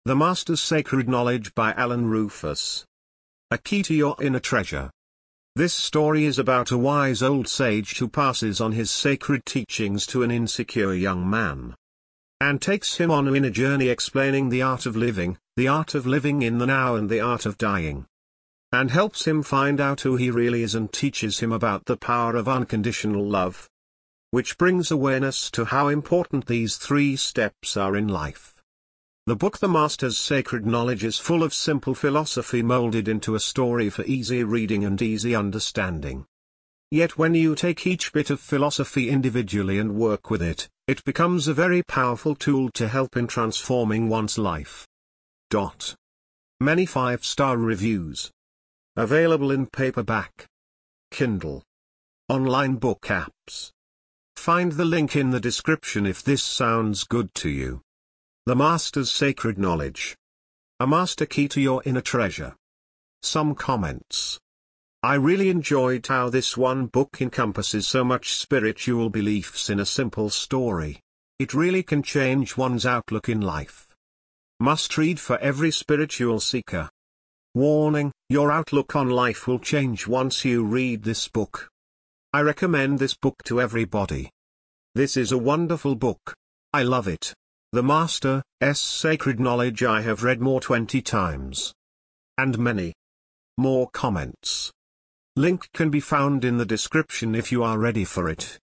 The Master's Sacred Knowledge by Alan Rufus. A Key to Your Inner Treasure. This story is about a wise old sage who passes on his sacred teachings to an insecure young man, and takes him on an inner journey explaining the art of living in the now and the art of dying, and helps him find out who he really is and teaches him about the power of unconditional love, which brings awareness to how important these 3 steps are in life. The book The Master's Sacred Knowledge is full of simple philosophy molded into a story for easy reading and easy understanding. Yet when you take each bit of philosophy individually and work with it, it becomes a very powerful tool to help in transforming one's life. Many 5-star reviews. Available in paperback, Kindle, online book apps. Find the link in the description if this sounds good to you. The Master's Sacred Knowledge. A master key to your inner treasure. Some comments. I really enjoyed how this one book encompasses so much spiritual beliefs in a simple story. It really can change one's outlook in life. Must read for every spiritual seeker. Warning: your outlook on life will change once you read this book. I recommend this book to everybody. This is a wonderful book. I love it. The Master's Sacred Knowledge I have read more 20 times. And many more comments. Link can be found in the description if you are ready for it.